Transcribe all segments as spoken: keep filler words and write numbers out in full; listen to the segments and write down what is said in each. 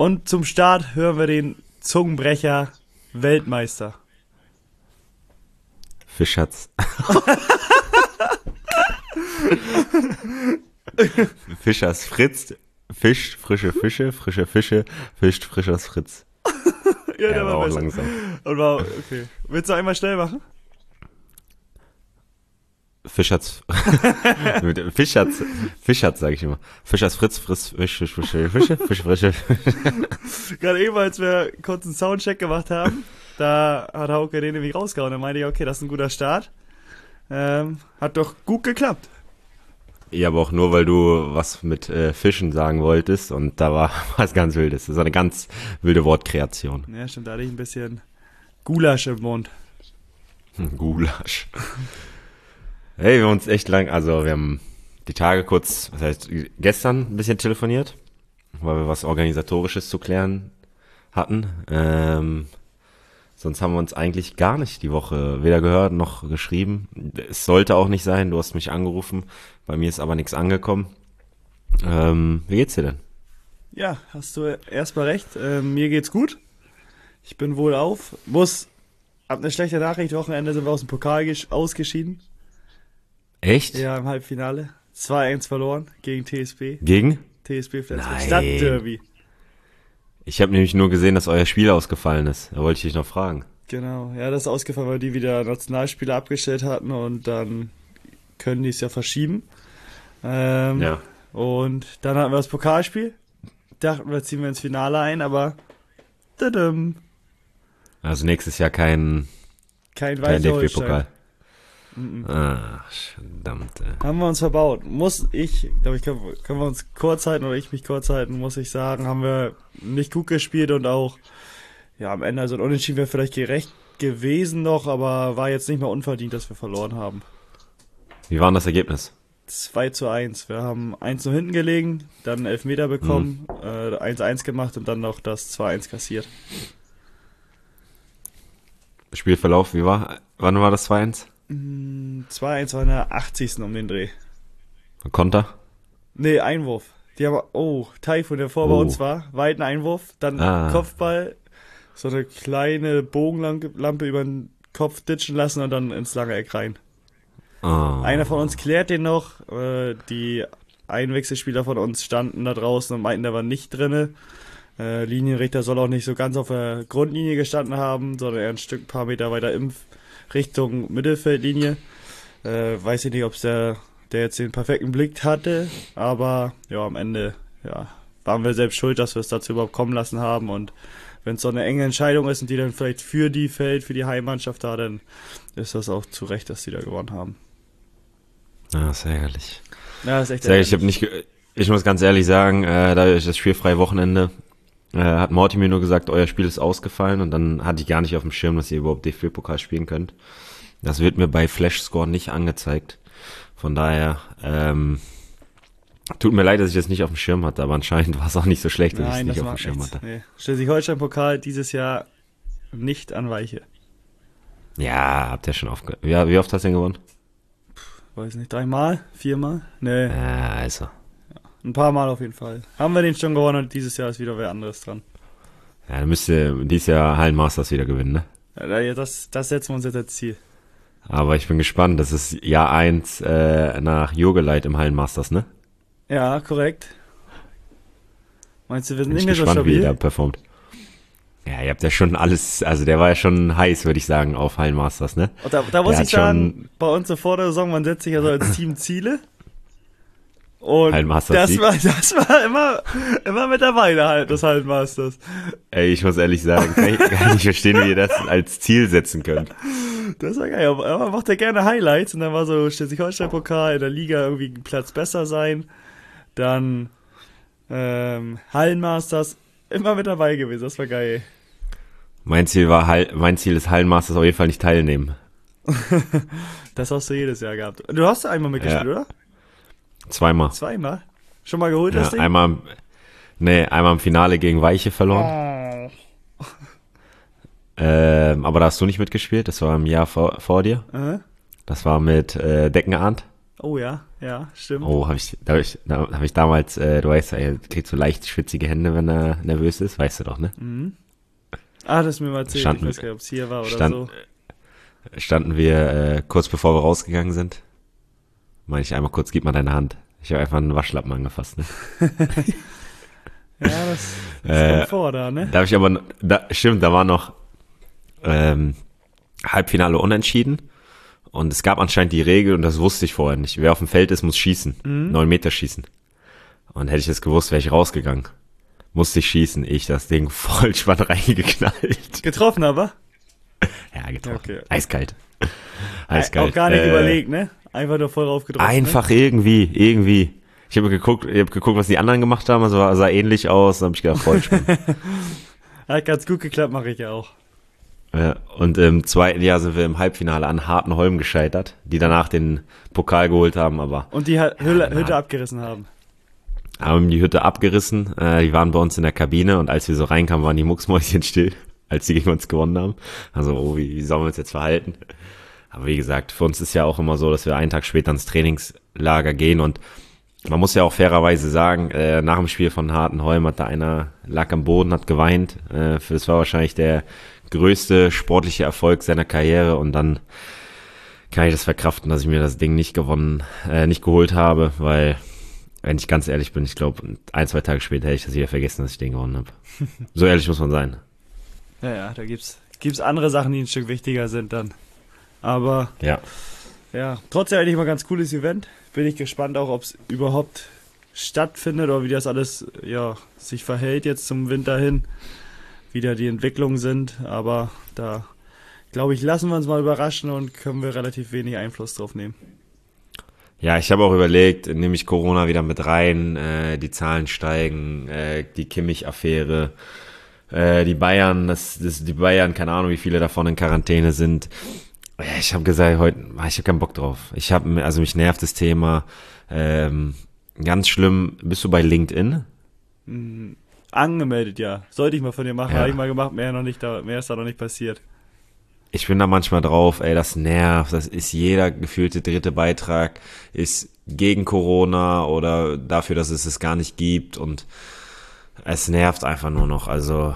Und zum Start hören wir den Zungenbrecher Weltmeister. Fischatz. Fischers Fritz. Fisch, frische Fische, frische Fische, fischt Frischers Fritz. Ja, der ja, war, war auch besser. langsam. Und war, okay. Willst du einmal schnell machen? Fischatz. Fischatz. Fischatz, sage ich immer. Fischers Fritz, Friss, Fisch, Fisch, Fische, Fische, Fisch, Frische. Gerade eben, als wir kurz einen Soundcheck gemacht haben, da hat Hauke den nämlich rausgehauen. Da meinte ich, okay, das ist ein guter Start. Ähm, hat doch gut geklappt. Ja, aber auch nur, weil du was mit äh, Fischen sagen wolltest und da war was ganz Wildes. Das ist eine ganz wilde Wortkreation. Ja, stimmt, da hatte ich ein bisschen Gulasch im Mund. Gulasch. Hey, wir haben uns echt lang, also wir haben die Tage kurz, was heißt, gestern ein bisschen telefoniert, weil wir was Organisatorisches zu klären hatten. Ähm, sonst haben wir uns eigentlich gar nicht die Woche weder gehört noch geschrieben. Es sollte auch nicht sein, du hast mich angerufen, bei mir ist aber nichts angekommen. Ähm, wie geht's dir denn? Ja, hast du erstmal recht. Ähm, mir geht's gut. Ich bin wohl auf. Muss, hab eine schlechte Nachricht, Wochenende sind wir aus dem Pokal gesch- ausgeschieden. Echt? Ja, im Halbfinale. zwei eins verloren gegen T S B. Gegen? T S B Flensburg. Nein. Stadtderby. Ich habe nämlich nur gesehen, dass euer Spiel ausgefallen ist. Da wollte ich dich noch fragen. Genau, ja, das ist ausgefallen, weil die wieder Nationalspieler abgestellt hatten und dann können die es ja verschieben. Ähm, Ja. Und dann hatten wir das Pokalspiel. Dachten wir, ziehen wir ins Finale ein, aber tadam, Also nächstes Jahr kein, kein kein D F Weißer B-Pokal. Ach, verdammt. ey. Haben wir uns verbaut. Muss ich, glaube ich, können, können wir uns kurz halten oder ich mich kurz halten, muss ich sagen, haben wir nicht gut gespielt und auch, ja, am Ende, also ein Unentschieden wäre vielleicht gerecht gewesen noch, aber war jetzt nicht mehr unverdient, dass wir verloren haben. Wie war denn das Ergebnis? zwei zu eins. Wir haben eins nur hinten gelegen, dann einen Elfmeter bekommen, mhm. äh, eins eins gemacht und dann noch das zwei eins kassiert. Spielverlauf, wie war? Wann war das zwei eins? zwei eins war in der achtzigsten um den Dreh. Konter? Nee, Einwurf. Die haben, oh, Taifun, der vor bei Oh. uns war, weiten Einwurf, dann Ah. Kopfball, so eine kleine Bogenlampe über den Kopf ditchen lassen und dann ins lange Eck rein. Oh. Einer von uns klärt den noch, äh, die Einwechselspieler von uns standen da draußen und meinten, der war nicht drinne. Äh, Linienrichter soll auch nicht so ganz auf der Grundlinie gestanden haben, sondern eher ein Stück, paar Meter weiter in Richtung Mittelfeldlinie. Äh, weiß ich nicht, ob der, der jetzt den perfekten Blick hatte, aber ja, am Ende, ja, waren wir selbst schuld, dass wir es dazu überhaupt kommen lassen haben und wenn es so eine enge Entscheidung ist und die dann vielleicht für die fällt, für die Heimmannschaft da, dann ist das auch zu Recht, dass die da gewonnen haben. Ja, ist ärgerlich. Ja, das ist echt Sehr, ich habe nicht, ge- ich muss ganz ehrlich sagen, äh, da ich das spielfreie Wochenende, äh, hat Morty mir nur gesagt, euer Spiel ist ausgefallen und dann hatte ich gar nicht auf dem Schirm, dass ihr überhaupt D F B-Pokal spielen könnt. Das wird mir bei Flashscore nicht angezeigt. Von daher, ähm, tut mir leid, dass ich das nicht auf dem Schirm hatte, aber anscheinend war es auch nicht so schlecht, dass ich es Nein, nicht das auf dem macht Schirm nichts. hatte. Nee. Schleswig-Holstein-Pokal dieses Jahr nicht an Weiche. Ja, habt ihr schon aufge... Ja, wie oft hast du denn gewonnen? Weiß nicht, dreimal? Viermal? Nee, Ja, also. ein paar Mal auf jeden Fall. Haben wir den schon gewonnen und dieses Jahr ist wieder wer anderes dran. Ja, dann müsst ihr dieses Jahr Hallenmasters wieder gewinnen, ne? Ja, das, das setzen wir uns jetzt als Ziel. Aber ich bin gespannt, das ist Jahr eins äh, nach Jogeleit im Hallenmasters, ne? Ja, korrekt. Meinst du, wir sind Bin ich nicht mehr so gespannt, wie der stabil? performt. Ja, ihr habt ja schon alles, also der war ja schon heiß, würde ich sagen, auf Hallenmasters, ne? Und da, da muss Der ich hat sagen, bei uns so vor der Saison, man setzt sich ja so als Team Ziele. Und Hallenmasters das Sieg. war, das war immer, immer mit dabei, der halt, das Hallenmasters. Ey, ich muss ehrlich sagen, kann ich gar nicht verstehen, wie ihr das als Ziel setzen könnt. Das war geil. Aber man macht ja gerne Highlights und dann war so Schleswig-Holstein-Pokal in der Liga irgendwie ein Platz besser sein. Dann ähm, Hallenmasters immer mit dabei gewesen. Das war geil. Mein Ziel war, Hall- mein Ziel ist Hallenmasters auf jeden Fall nicht teilnehmen. Das hast du jedes Jahr gehabt. Du hast einmal mitgespielt, Ja. oder? Zweimal. Zweimal? Schon mal geholt, Ja, das Ding? einmal, im- nee, einmal im Finale gegen Weiche verloren. Oh. Ähm, aber da hast du nicht mitgespielt, das war im Jahr vor, vor dir. Äh? Das war mit äh, Deckenarndt. Oh ja, ja, stimmt. Oh, habe ich, da habe ich, da hab ich damals, äh, du weißt ja, er kriegt so leicht schwitzige Hände, wenn er nervös ist, weißt du doch, ne? Mhm. Ah, das ist mir mal erzählt. Standen, ich weiß gar nicht, ob es hier war oder stand, so. Standen wir äh, kurz bevor wir rausgegangen sind, meine ich einmal kurz, gib mal deine Hand. Ich habe einfach einen Waschlappen angefasst, ne? Ja, das, das Äh, kommt vor da, ne? Da habe ich aber, da, stimmt, da war noch ähm, Halbfinale unentschieden und es gab anscheinend die Regel und das wusste ich vorher nicht. Wer auf dem Feld ist, muss schießen, Mhm. neun Meter schießen. Und hätte ich das gewusst, wäre ich rausgegangen. Musste ich schießen, ich das Ding voll spannend reingeknallt. Getroffen aber? Ja, getroffen. Okay. Eiskalt. Äh, Eiskalt. Auch gar nicht Äh, überlegt, ne? Einfach nur voll drauf getroffen. Einfach irgendwie, irgendwie. Ich habe geguckt, ich habe geguckt, was die anderen gemacht haben, also sah ähnlich aus, dann habe ich gedacht, voll spannend. Ne? Hat ganz gut geklappt, mache ich ja auch. Ja, und im zweiten Jahr sind wir im Halbfinale an Hartenholm gescheitert, die danach den Pokal geholt haben, aber Und die Ha- Hülle, Ja, Hütte na. abgerissen haben. haben die Hütte abgerissen. Äh, die waren bei uns in der Kabine und als wir so reinkamen, waren die Mucksmäuschen still, als die gegen uns gewonnen haben. Also, oh, wie, wie sollen wir uns jetzt verhalten? Aber wie gesagt, für uns ist ja auch immer so, dass wir einen Tag später ins Trainingslager gehen und man muss ja auch fairerweise sagen, äh, nach dem Spiel von Hartenholm hat da einer, lag am Boden, hat geweint. Äh, für das war wahrscheinlich der größte sportliche Erfolg seiner Karriere und dann kann ich das verkraften, dass ich mir das Ding nicht gewonnen, äh, nicht geholt habe, weil, wenn ich ganz ehrlich bin, ich glaube, ein, zwei Tage später hätte ich das wieder vergessen, dass ich den gewonnen habe. So ehrlich muss man sein. Ja, ja, da gibt's, gibt's andere Sachen, die ein Stück wichtiger sind dann. Aber Ja. ja, trotzdem eigentlich mal ein ganz cooles Event. Bin ich gespannt auch, ob es überhaupt stattfindet oder wie das alles ja, sich verhält jetzt zum Winter hin, wie da die Entwicklungen sind. Aber da, glaube ich, lassen wir uns mal überraschen und können wir relativ wenig Einfluss drauf nehmen. Ja, ich habe auch überlegt, nehme ich Corona wieder mit rein, äh, die Zahlen steigen, äh, die Kimmich-Affäre, äh, die Bayern, das, das, die Bayern, keine Ahnung, wie viele davon in Quarantäne sind. Ja, ich habe gesagt, heute, ich habe keinen Bock drauf. Ich habe, also mich nervt das Thema. Ähm, ganz schlimm. Bist du bei LinkedIn? Mhm. Angemeldet, ja. Sollte ich mal von dir machen, Ja. habe ich mal gemacht, mehr noch nicht, da, mehr ist da noch nicht passiert. Ich bin da manchmal drauf, ey, das nervt. Das ist jeder gefühlte dritte Beitrag, ist gegen Corona oder dafür, dass es es gar nicht gibt und es nervt einfach nur noch. Also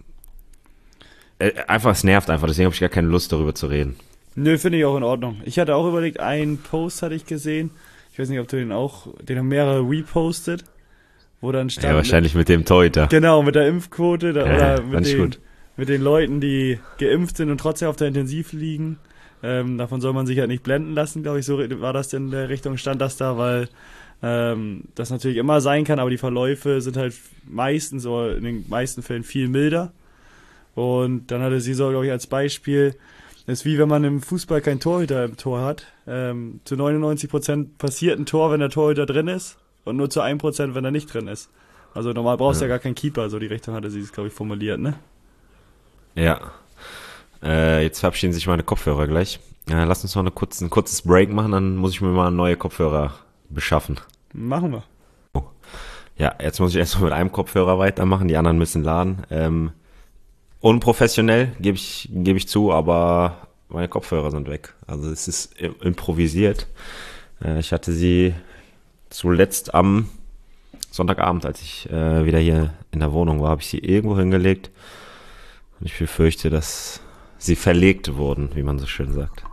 äh, einfach, es nervt einfach. Deswegen habe ich gar keine Lust, darüber zu reden. Nö, finde ich auch in Ordnung. Ich hatte auch überlegt, einen Post hatte ich gesehen. Ich weiß nicht, ob du den auch, den haben mehrere repostet, wo dann stand. Ja, wahrscheinlich mit dem Torhüter. Genau, mit der Impfquote da, Ja, oder fand mit ich den, gut. mit den Leuten, die geimpft sind und trotzdem auf der Intensiv liegen. Ähm, davon soll man sich halt nicht blenden lassen, glaube ich, so war das in der Richtung, stand das da, weil ähm, das natürlich immer sein kann, aber die Verläufe sind halt meistens oder in den meisten Fällen viel milder. Und dann hatte sie so, glaube ich, als Beispiel, ist wie wenn man im Fußball keinen Torhüter im Tor hat. Ähm, zu neunundneunzig Prozent passiert ein Tor, wenn der Torhüter drin ist und nur zu ein Prozent, wenn er nicht drin ist. Also normal brauchst du ja. ja gar keinen Keeper, so die Richtung hatte sie es, glaube ich, formuliert, ne? Ja. Äh, jetzt verabschieden sich meine Kopfhörer gleich. Äh, lass uns noch eine kurz, ein kurzes Break machen, dann muss ich mir mal neue Kopfhörer beschaffen. Machen wir. Oh. Ja, jetzt muss ich erstmal mit einem Kopfhörer weitermachen, die anderen müssen laden. Ähm, unprofessionell, gebe ich, gebe ich zu, aber meine Kopfhörer sind weg. Also es ist improvisiert. Äh, ich hatte sie zuletzt am Sonntagabend, als ich äh, wieder hier in der Wohnung war, habe ich sie irgendwo hingelegt. Und ich befürchte, dass sie verlegt wurden, wie man so schön sagt.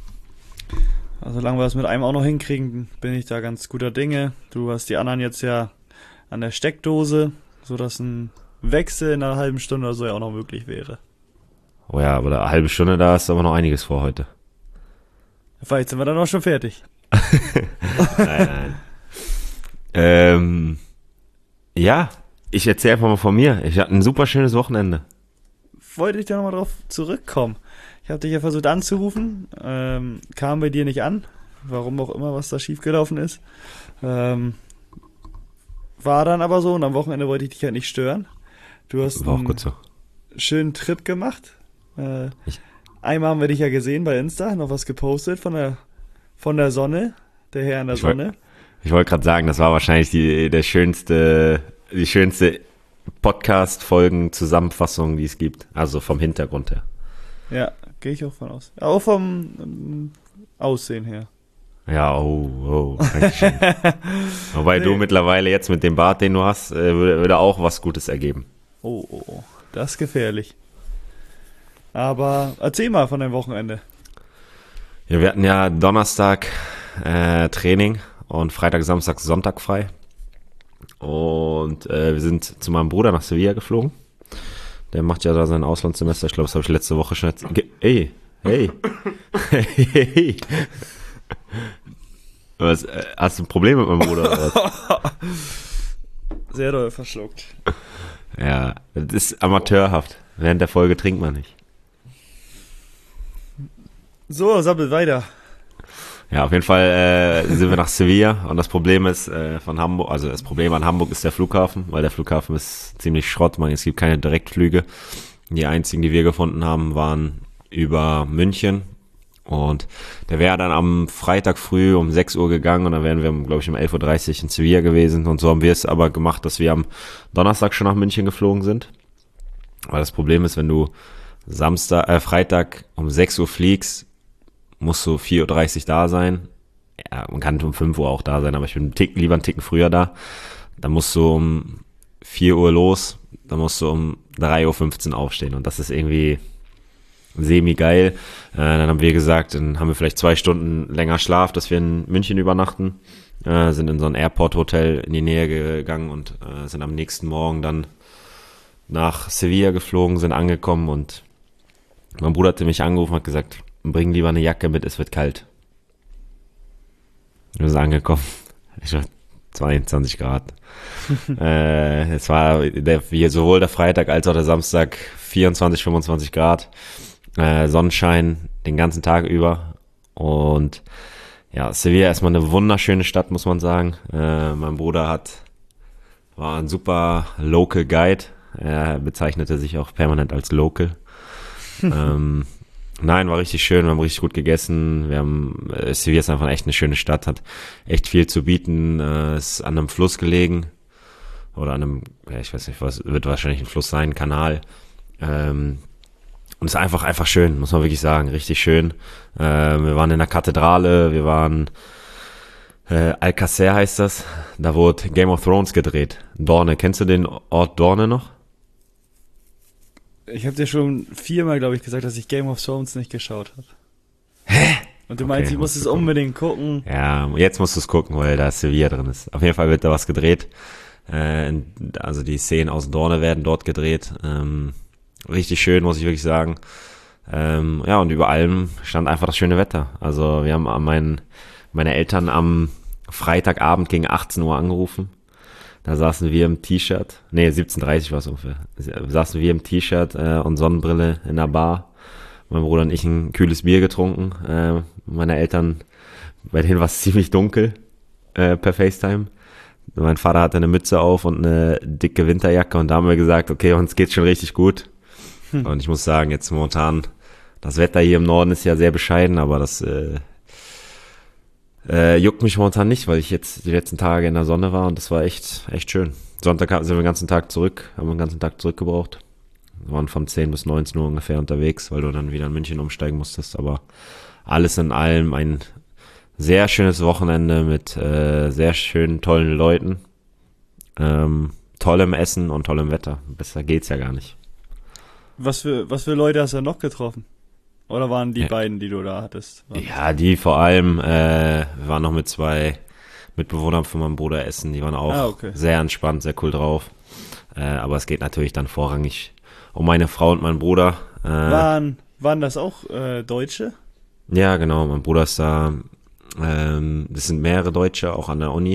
Also solange wir es mit einem auch noch hinkriegen, bin ich da ganz guter Dinge. Du hast die anderen jetzt ja an der Steckdose, sodass ein Wechsel in einer halben Stunde oder so ja auch noch möglich wäre. Oh ja, aber eine halbe Stunde, da ist aber noch einiges vor heute. Vielleicht sind wir dann auch schon fertig. Nein, nein. ähm, ja, ich erzähle einfach mal von mir. Ich hatte ein super schönes Wochenende. Wollte ich da nochmal drauf zurückkommen. Ich habe dich ja versucht anzurufen, ähm, kam bei dir nicht an, warum auch immer, was da schiefgelaufen ist. Ähm, war dann aber so und am Wochenende wollte ich dich halt nicht stören. Du hast War auch einen gut so. schönen Trip gemacht. Äh, Ich- einmal haben wir dich ja gesehen bei Insta, noch was gepostet von der von der Sonne, der Herr in der Ich wollt- Sonne. Ich wollte gerade sagen, das war wahrscheinlich die, der schönste, die schönste Podcast-Folgen-Zusammenfassung, die es gibt. Also vom Hintergrund her. Ja, gehe ich auch von aus. Auch vom ähm, Aussehen her. Ja, oh, oh. Dankeschön. Wobei nee. Du mittlerweile jetzt mit dem Bart, den du hast, äh, würde, würde auch was Gutes ergeben. Oh, oh, oh, das ist gefährlich. Aber erzähl mal von deinem Wochenende. Ja, wir hatten ja Donnerstag äh, Training und Freitag, Samstag, Sonntag frei. Und äh, wir sind zu meinem Bruder nach Sevilla geflogen. Der macht ja da sein Auslandssemester. Ich glaube, das habe ich letzte Woche schon erzählt. Ge- Ey, hey, hey, hey. Was, äh, hast du ein Problem mit meinem Bruder oder was? Sehr doll verschluckt. Ja, das ist amateurhaft. Während der Folge trinkt man nicht. So, sabbelt weiter. Ja, auf jeden Fall äh, sind wir nach Sevilla und das Problem ist äh, von Hamburg, also das Problem an Hamburg ist der Flughafen, weil der Flughafen ist ziemlich Schrott, man, es gibt keine Direktflüge. Die einzigen, die wir gefunden haben, waren über München und der wäre dann am Freitag früh um sechs Uhr gegangen und dann wären wir, glaube ich, um elf Uhr dreißig in Sevilla gewesen und so haben wir es aber gemacht, dass wir am Donnerstag schon nach München geflogen sind. Weil das Problem ist, wenn du Samstag, äh, Freitag um sechs Uhr fliegst, musst du vier Uhr dreißig da sein. Ja, man kann um fünf Uhr auch da sein, aber ich bin einen Tick, lieber einen Ticken früher da. Dann musst du um vier Uhr los, dann musst du um drei Uhr fünfzehn aufstehen und das ist irgendwie semi-geil. Äh, dann haben wir gesagt, dann haben wir vielleicht zwei Stunden länger Schlaf, dass wir in München übernachten. Äh, sind in so ein Airport-Hotel in die Nähe gegangen und äh, sind am nächsten Morgen dann nach Sevilla geflogen, sind angekommen und mein Bruder hatte mich angerufen und hat gesagt, bring lieber eine Jacke mit, es wird kalt. Wir sind angekommen. Ich war zweiundzwanzig Grad. äh, es war der, sowohl der Freitag als auch der Samstag vierundzwanzig, fünfundzwanzig Grad. Äh, Sonnenschein den ganzen Tag über. Und ja, Sevilla ist mal eine wunderschöne Stadt, muss man sagen. Äh, mein Bruder hat war ein super Local Guide. Er bezeichnete sich auch permanent als Local. ähm, Nein, war richtig schön, wir haben richtig gut gegessen, wir haben, äh, Sevilla ist einfach echt eine schöne Stadt, hat echt viel zu bieten, äh, ist an einem Fluss gelegen, oder an einem, ja, ich weiß nicht, was, wird wahrscheinlich ein Fluss sein, ein Kanal, ähm, und ist einfach, einfach schön, muss man wirklich sagen, richtig schön, äh, wir waren in der Kathedrale, wir waren, äh, Alcácer heißt das, da wurde Game of Thrones gedreht, Dorne, kennst du den Ort Dorne noch? Ich habe dir schon viermal, glaube ich, gesagt, dass ich Game of Thrones nicht geschaut habe. Hä? Und du meinst, okay, ich muss es unbedingt gucken. Ja, jetzt musst du es gucken, weil da Sevilla drin ist. Auf jeden Fall wird da was gedreht. Äh, also die Szenen aus Dorne werden dort gedreht. Ähm, richtig schön, muss ich wirklich sagen. Ähm, ja, und über allem stand einfach das schöne Wetter. Also wir haben mein, meine Eltern am Freitagabend gegen achtzehn Uhr angerufen. Da saßen wir im T-Shirt, nee, siebzehn Uhr dreißig war es ungefähr, saßen wir im T-Shirt äh, und Sonnenbrille in der Bar. Mein Bruder und ich ein kühles Bier getrunken. Äh, meine Eltern, bei denen war es ziemlich dunkel äh, per FaceTime. Mein Vater hatte eine Mütze auf und eine dicke Winterjacke und da haben wir gesagt, okay, uns geht's schon richtig gut. Hm. Und ich muss sagen, jetzt momentan, das Wetter hier im Norden ist ja sehr bescheiden, aber das äh, Äh, juckt mich momentan nicht, weil ich jetzt die letzten Tage in der Sonne war und das war echt, echt schön. Sonntag sind wir den ganzen Tag zurück, haben wir den ganzen Tag zurückgebraucht. Wir waren von zehn bis neunzehn Uhr ungefähr unterwegs, weil du dann wieder in München umsteigen musstest, aber alles in allem ein sehr schönes Wochenende mit äh, sehr schönen, tollen Leuten, ähm, tollem Essen und tollem Wetter. Besser geht's ja gar nicht. Was für, was für Leute hast du noch getroffen? Oder waren die ja. beiden, die du da hattest? Waren ja, die vor allem. Äh, wir waren noch mit zwei Mitbewohnern von meinem Bruder essen. Die waren auch ah, okay. sehr entspannt, sehr cool drauf. Äh, aber es geht natürlich dann vorrangig um meine Frau und meinen Bruder. Äh, waren, waren das auch äh, Deutsche? Ja, genau. Mein Bruder ist da. Ähm, das sind mehrere Deutsche, auch an der Uni.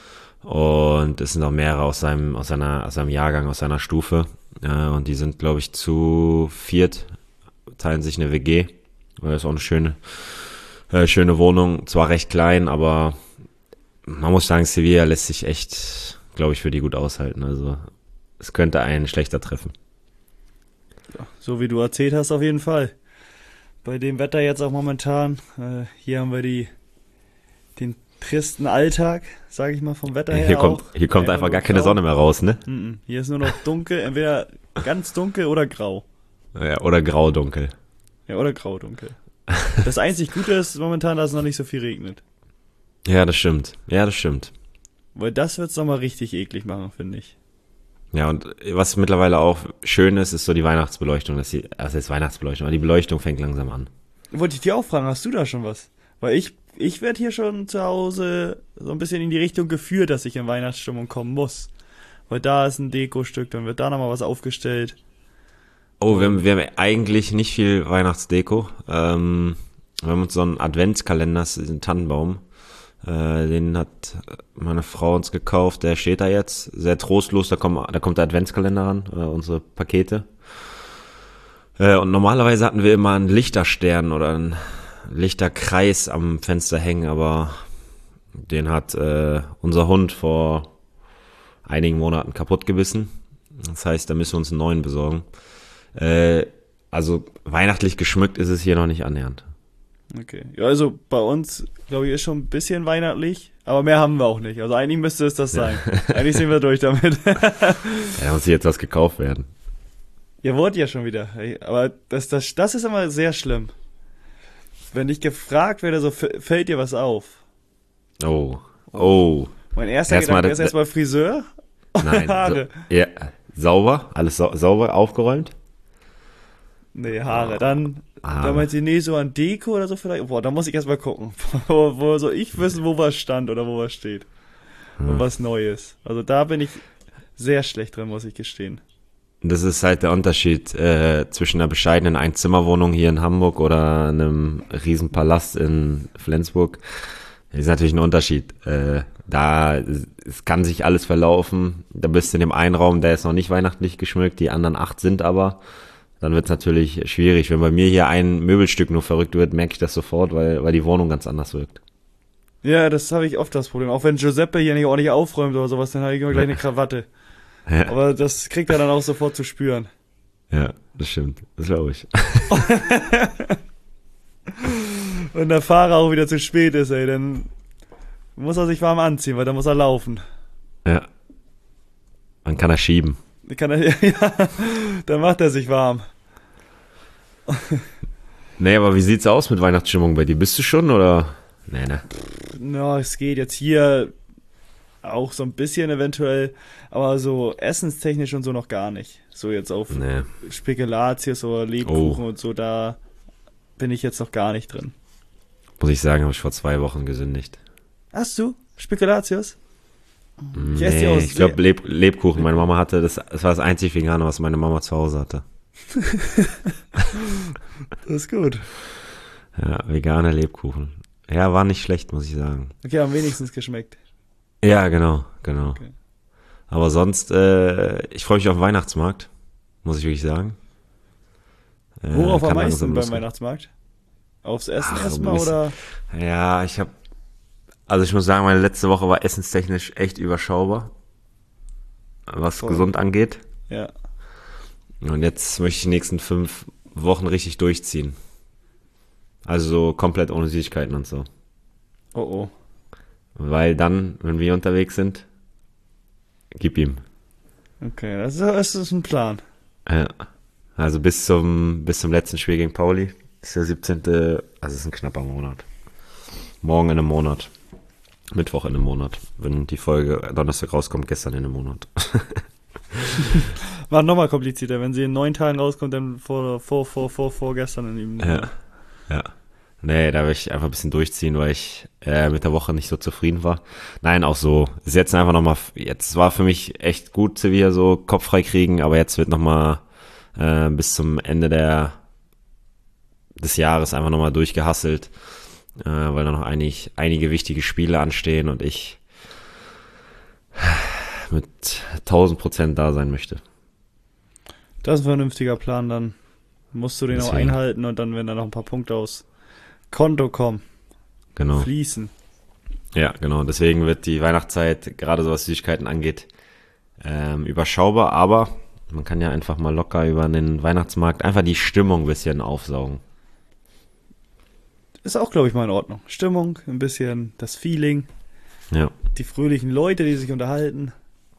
Und es sind auch mehrere aus seinem, aus seiner, aus seinem Jahrgang, aus seiner Stufe. Äh, und die sind, glaube ich, zu viert. Teilen sich eine W G. Das ist auch eine schöne, äh, schöne Wohnung. Zwar recht klein, aber man muss sagen, Sevilla lässt sich echt, glaube ich, für die gut aushalten. Also es könnte einen schlechter treffen. Ja, so wie du erzählt hast, auf jeden Fall. Bei dem Wetter jetzt auch momentan. Äh, hier haben wir die den tristen Alltag, sage ich mal, vom Wetter her. Hier kommt, auch. hier kommt einfach gar keine grau. Sonne mehr raus, ne? Mm-mm. Hier ist nur noch dunkel, entweder ganz dunkel oder grau. Ja, oder grau-dunkel. Ja, oder grau-dunkel. Das einzig Gute ist momentan, dass es noch nicht so viel regnet. Ja, das stimmt. Ja, das stimmt. Weil das wird's nochmal richtig eklig machen, finde ich. Ja, und was mittlerweile auch schön ist, ist so die Weihnachtsbeleuchtung. Das die, also ist Weihnachtsbeleuchtung, aber die Beleuchtung fängt langsam an. Wollte ich dir auch fragen, hast du da schon was? Weil ich, ich werde hier schon zu Hause so ein bisschen in die Richtung geführt, dass ich in Weihnachtsstimmung kommen muss. Weil da ist ein Dekostück, dann wird da nochmal was aufgestellt. Oh, wir haben, wir haben eigentlich nicht viel Weihnachtsdeko. Ähm, wir haben uns so einen Adventskalender, das ist ein Tannenbaum. Äh, den hat meine Frau uns gekauft, der steht da jetzt. Sehr trostlos, da kommt, da kommt der Adventskalender ran, äh, unsere Pakete. Äh, und normalerweise hatten wir immer einen Lichterstern oder einen Lichterkreis am Fenster hängen, aber den hat äh, unser Hund vor einigen Monaten kaputt gebissen. Das heißt, da müssen wir uns einen neuen besorgen. Äh, also weihnachtlich geschmückt ist es hier noch nicht annähernd. Okay. Ja, also bei uns, glaube ich, ist schon ein bisschen weihnachtlich, aber mehr haben wir auch nicht. Also eigentlich müsste es das sein. Eigentlich sind wir durch damit. Ja, da muss jetzt was gekauft werden. Ihr wollt ja schon wieder. Aber das, das, das ist immer sehr schlimm. Wenn ich gefragt werde, so f- fällt dir was auf. Oh, oh. Mein erster Erstmal Gedanke das- ist erstmal Friseur. Nein, Haare. So, ja, sauber, alles sau- sauber aufgeräumt. Nee, Haare. Dann, Haare. dann meint sie, nee, so an Deko oder so vielleicht. Boah, da muss ich erstmal gucken. wo, wo soll ich wissen, wo was stand oder wo was steht. Und Hm. was Neues. Also da bin ich sehr schlecht drin, muss ich gestehen. Das ist halt der Unterschied äh, zwischen einer bescheidenen Einzimmerwohnung hier in Hamburg oder einem Riesenpalast in Flensburg. Das ist natürlich ein Unterschied. Äh, da es kann sich alles verlaufen. Da bist du in dem einen Raum, der ist noch nicht weihnachtlich geschmückt, die anderen acht sind aber. Dann wird es natürlich schwierig. Wenn bei mir hier ein Möbelstück nur verrückt wird, merke ich das sofort, weil, weil die Wohnung ganz anders wirkt. Ja, das habe ich oft das Problem. Auch wenn Giuseppe hier nicht ordentlich aufräumt oder sowas, dann habe ich immer gleich eine Krawatte. Ja, Aber das kriegt er dann auch sofort zu spüren. ja, das stimmt. Das glaube ich. Und der Fahrer auch wieder zu spät ist, ey, dann muss er sich warm anziehen, weil dann muss er laufen. Ja. Dann kann er schieben. Dann Kann er, ja, dann macht er sich warm. Nee, aber wie sieht's aus mit Weihnachtsstimmung bei dir? Bist du schon oder? Nee, ne. Ja, es geht jetzt hier auch so ein bisschen eventuell, aber so essenstechnisch und so noch gar nicht. So jetzt auf Nee. Spekulatius oder Lebkuchen und so, da bin ich jetzt noch gar nicht drin. Muss ich sagen, habe ich vor zwei Wochen gesündigt. Hast du Spekulatius? Ich esse die Nee, aus ich glaube Leb Lebkuchen. Meine Mama hatte, das, das war das einzig Vegane, was meine Mama zu Hause hatte. Das ist gut. Ja, vegane Lebkuchen. Ja, war nicht schlecht, muss ich sagen. Okay, am wenigsten geschmeckt. Ja, genau, genau. Okay. Aber sonst, äh, ich freue mich auf den Weihnachtsmarkt, muss ich wirklich sagen. Äh, Worauf am kann meisten langsam beim losgehen. Weihnachtsmarkt? Aufs Essen Ach, erstmal ein bisschen. oder? Ja, ich habe, also ich muss sagen, meine letzte Woche war essenstechnisch echt überschaubar, was Voll. gesund angeht. Ja. Und jetzt möchte ich die nächsten fünf Wochen richtig durchziehen. Also so komplett ohne Süßigkeiten und so. Oh oh. Weil dann, wenn wir unterwegs sind, gib ihm. Okay, das ist, das ist ein Plan. Ja. Also bis zum, bis zum letzten Spiel gegen Pauli ist der siebzehnte Also es ist ein knapper Monat. Morgen in einem Monat. Mittwoch in einem Monat. Wenn die Folge Donnerstag rauskommt, gestern in einem Monat. War nochmal komplizierter. Wenn sie in neun Tagen rauskommt, dann vor, vor, vor, vor, vor gestern in ihm. Ja. Ja. Nee, da will ich einfach ein bisschen durchziehen, weil ich äh, mit der Woche nicht so zufrieden war. Nein, auch so. Ist jetzt einfach nochmal, jetzt war für mich echt gut, Sevilla so Kopf frei kriegen, aber jetzt wird nochmal äh, bis zum Ende der des Jahres einfach nochmal durchgehasselt, äh, weil da noch einig, einige wichtige Spiele anstehen und ich mit tausend Prozent da sein möchte. Das ist ein vernünftiger Plan, dann musst du den auch Deswegen. einhalten und dann, wenn da noch ein paar Punkte aus Konto kommen, Genau. fließen. Ja, genau. Deswegen wird die Weihnachtszeit, gerade so was Süßigkeiten angeht, ähm, überschaubar, aber man kann ja einfach mal locker über den Weihnachtsmarkt einfach die Stimmung ein bisschen aufsaugen. Ist auch, glaube ich, mal in Ordnung. Stimmung, ein bisschen das Feeling, Ja, die fröhlichen Leute, die sich unterhalten,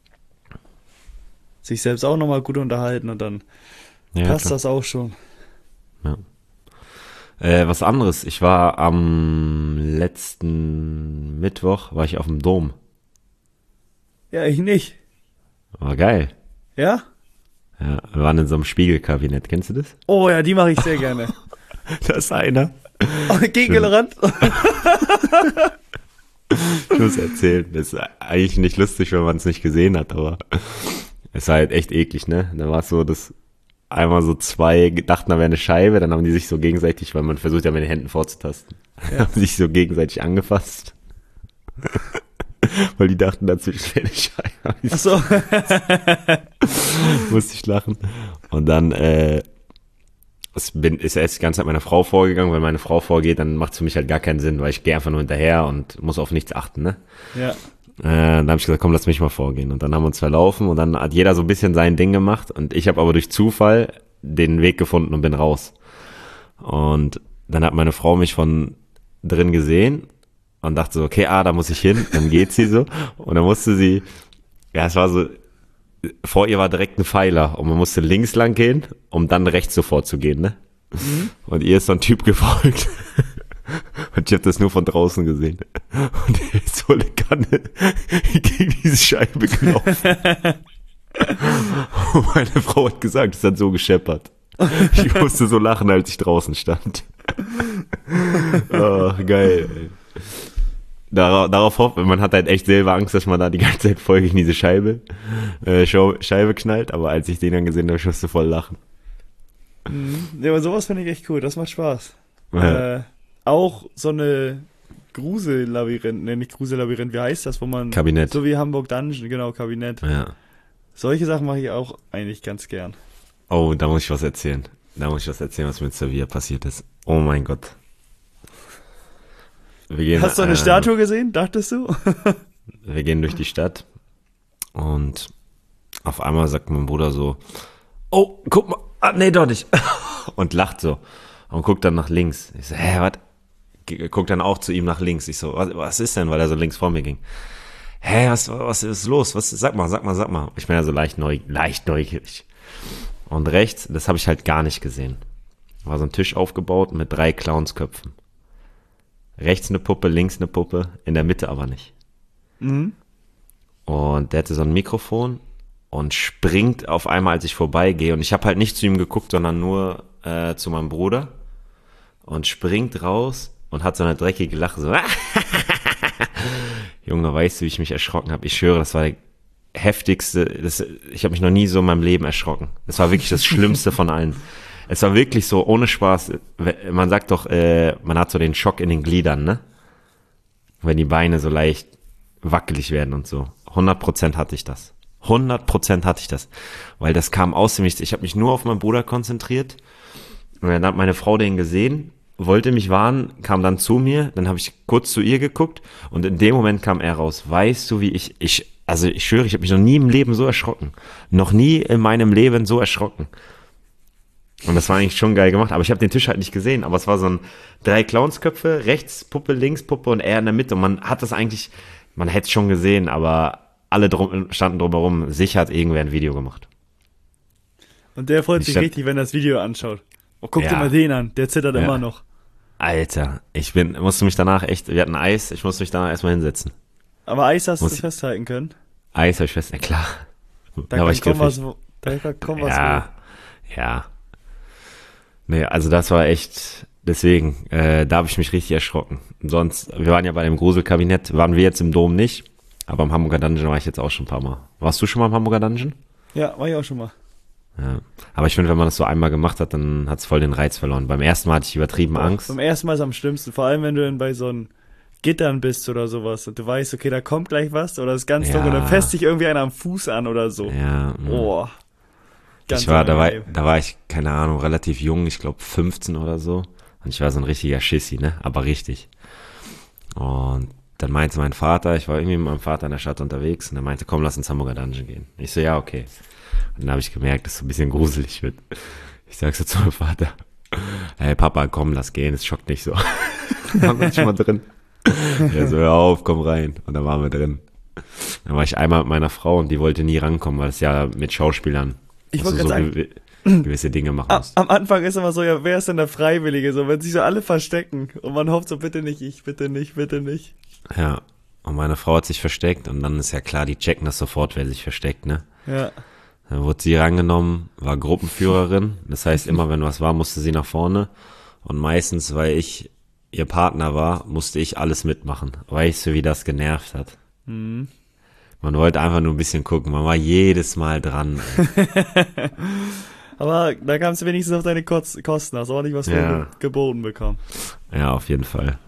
sich selbst auch nochmal gut unterhalten und dann ja passt klar. das auch schon. Ja. Äh, was anderes. Ich war am letzten Mittwoch, war ich auf dem Dom. Ja, ich nicht. War geil. Ja? Ja, wir waren in so einem Spiegelkabinett. Kennst du das? Oh ja, die mache ich sehr gerne. Da ist einer. Oh, gegengerannt. Ich muss erzählen. Das ist eigentlich nicht lustig, wenn man es nicht gesehen hat, aber es war halt echt eklig, ne? Da war es so, dass einmal so zwei dachten, da wäre eine Scheibe, dann haben die sich so gegenseitig, weil man versucht ja mit den Händen vorzutasten, ja. haben sich so gegenseitig angefasst. Weil die dachten, dazwischen wäre eine Scheibe. Ach so. Musste ich lachen. Und dann äh, es bin, ist erst die ganze Zeit meiner Frau vorgegangen. Wenn meine Frau vorgeht, dann macht es für mich halt gar keinen Sinn, weil ich gehe einfach nur hinterher und muss auf nichts achten, ne? Ja. Äh, dann habe ich gesagt, komm, lass mich mal vorgehen. Und dann haben wir uns verlaufen und dann hat jeder so ein bisschen sein Ding gemacht und ich habe aber durch Zufall den Weg gefunden und bin raus. Und dann hat meine Frau mich von drin gesehen und dachte so, okay, ah, da muss ich hin. Dann geht sie so und dann musste sie, ja, es war so, vor ihr war direkt ein Pfeiler und man musste links lang gehen, um dann rechts sofort zu gehen, ne? Mhm. Und ihr ist so ein Typ gefolgt. Und ich habe das nur von draußen gesehen. Und er ist so eine Kanne gegen diese Scheibe gelaufen. Und meine Frau hat gesagt, es hat so gescheppert. Ich musste so lachen, als ich draußen stand. Oh, geil. Ey. Darauf, darauf hofft man, hat halt echt selber Angst, dass man da die ganze Zeit voll gegen diese Scheibe, äh, Scheibe knallt. Aber als ich den dann gesehen habe, ich musste voll lachen. Ja, aber sowas finde ich echt cool, das macht Spaß. Ja. Äh, auch so eine Grusellabyrinth, ne, nicht Grusellabyrinth, wie heißt das, wo man... Kabinett. So wie Hamburg Dungeon, genau, Kabinett. Ja. Solche Sachen mache ich auch eigentlich ganz gern. Oh, da muss ich was erzählen. Da muss ich was erzählen, was mit Sevilla passiert ist. Oh mein Gott. Wir gehen, Hast du eine äh, Statue gesehen, dachtest du? Wir gehen durch die Stadt und auf einmal sagt mein Bruder so, oh, guck mal, ah, nee, doch nicht. Und lacht so und guckt dann nach links. Ich so, hä, was? Guckt dann auch zu ihm nach links. Ich so, was, was ist denn, weil er so links vor mir ging. Hä, was, was ist los? Was, sag mal, sag mal, sag mal. Ich bin ja so leicht, neu, leicht neugierig. Und rechts, das habe ich halt gar nicht gesehen. War so ein Tisch aufgebaut mit drei Clownsköpfen. Rechts eine Puppe, links eine Puppe, in der Mitte aber nicht. Mhm. Und der hatte so ein Mikrofon und springt auf einmal, als ich vorbeigehe. Und ich habe halt nicht zu ihm geguckt, sondern nur äh, zu meinem Bruder. Und springt raus und hat so eine dreckige Lache. So, Junge, weißt du, wie ich mich erschrocken habe? Ich schwöre, das war der heftigste. Das, ich habe mich noch nie so in meinem Leben erschrocken. Das war wirklich das Schlimmste von allen. Es war wirklich so, ohne Spaß. Man sagt doch, äh, man hat so den Schock in den Gliedern, ne? Wenn die Beine so leicht wackelig werden und so. hundert Prozent hatte ich das. hundert Prozent hatte ich das. Weil das kam aus dem Nichts. Ich habe mich nur auf meinen Bruder konzentriert. Und dann hat meine Frau den gesehen, wollte mich warnen, kam dann zu mir. Dann habe ich kurz zu ihr geguckt. Und in dem Moment kam er raus. Weißt du, wie ich, ich, also ich schwöre, ich habe mich noch nie im Leben so erschrocken. Noch nie in meinem Leben so erschrocken. Und das war eigentlich schon geil gemacht, aber ich habe den Tisch halt nicht gesehen. Aber es war so ein drei Clownsköpfe, rechts Puppe, links Puppe und er in der Mitte. Und man hat das eigentlich, man hätte es schon gesehen, aber alle drum, standen drumherum. Sicher hat irgendwer ein Video gemacht. Und der freut Ich sich stand- richtig, wenn er das Video anschaut. Oh, guck Ja. dir mal den an, der zittert Ja. immer noch. Alter, ich bin, musste mich danach echt, wir hatten Eis, ich musste mich danach erstmal hinsetzen. Aber Eis hast Muss- du festhalten können. Eis, hab ich fest, ja klar. Da war kann ich kommen, was, glücklich. da kann kommen, was Ja, ja. Nee, also das war echt, deswegen, äh, da habe ich mich richtig erschrocken. Sonst, wir waren ja bei dem Gruselkabinett, waren wir jetzt im Dom nicht, aber im Hamburger Dungeon war ich jetzt auch schon ein paar Mal. Warst du schon mal im Hamburger Dungeon? will. Ja, war ich auch schon mal. Ja. Aber ich finde, wenn man das so einmal gemacht hat, dann hat es voll den Reiz verloren. Beim ersten Mal hatte ich übertrieben Angst. Beim ersten Mal ist am schlimmsten, vor allem wenn du dann bei so einem Gittern bist oder sowas und du weißt, okay, da kommt gleich was oder es ist ganz Ja. dunkel und dann fässt dich irgendwie einer am Fuß an oder so. Ja, mh. Oh. Ganz ich war, da war, unangenehm. da war ich, keine Ahnung, relativ jung, ich glaube fünfzehn oder so. Und ich war so ein richtiger Schissi, ne? Aber richtig. Und dann meinte mein Vater, ich war irgendwie mit meinem Vater in der Stadt unterwegs und er meinte, komm, lass ins Hamburger Dungeon gehen. Ich so, ja, okay. Und dann habe ich gemerkt, dass es so ein bisschen gruselig wird. Ich sag so zu meinem Vater, hey Papa, komm, lass gehen, es schockt nicht so. Dann war ich schon mal drin. Er so, hör auf, komm rein. Und dann waren wir drin. Dann war ich einmal mit meiner Frau und die wollte nie rankommen, weil es ja mit Schauspielern. Ich also wollte so gerade wie, gewisse Dinge machen Am, musst. am Anfang ist immer so, ja, wer ist denn der Freiwillige? So, wenn sich so alle verstecken und man hofft so, bitte nicht ich, bitte nicht, bitte nicht. Ja, und meine Frau hat sich versteckt und dann ist ja klar, die checken das sofort, wer sich versteckt, ne? Ja. Dann wurde sie rangenommen, war Gruppenführerin. Das heißt, immer wenn was war, musste sie nach vorne. Und meistens, weil ich ihr Partner war, musste ich alles mitmachen. Weißt du, wie das genervt hat? Mhm. Man wollte einfach nur ein bisschen gucken. Man war jedes Mal dran. Aber da kamst du wenigstens auf deine Kost- Kosten, hast auch nicht was Ja. für geboten bekommen. Ja, auf jeden Fall.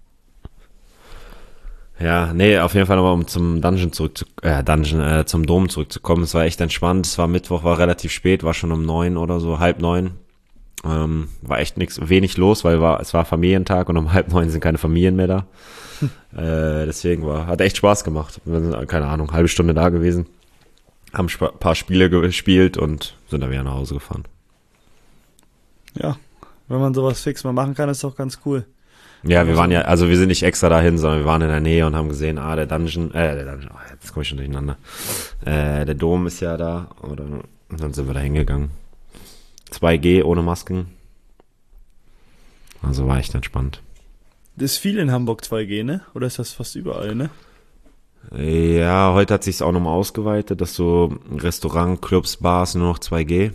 Ja, nee, auf jeden Fall nochmal, um zum Dungeon zurück zu, äh, Dungeon, äh, zum Dom zurückzukommen. Es war echt entspannt. Es war Mittwoch, war relativ spät, war schon um neun oder so, halb neun. Ähm, war echt nix, wenig los, weil war, es war Familientag und um halb neun sind keine Familien mehr da. äh, deswegen war, hat echt Spaß gemacht. Wir sind, keine Ahnung, halbe Stunde da gewesen. Haben ein paar Spiele gespielt und sind dann wieder nach Hause gefahren. Ja, wenn man sowas fix mal machen kann, ist doch ganz cool. Ja, wir waren ja, also wir sind nicht extra dahin, sondern wir waren in der Nähe und haben gesehen, ah, der Dungeon, äh, der Dungeon, oh, jetzt komme ich schon durcheinander. Äh, der Dom ist ja da, oder, und dann sind wir da hingegangen. zwei G ohne Masken. Also war echt entspannt. Das ist viel in Hamburg zwei G, ne? Oder ist das fast überall, ne? Ja, heute hat sich's auch nochmal ausgeweitet, dass so Restaurant, Clubs, Bars nur noch zwei G.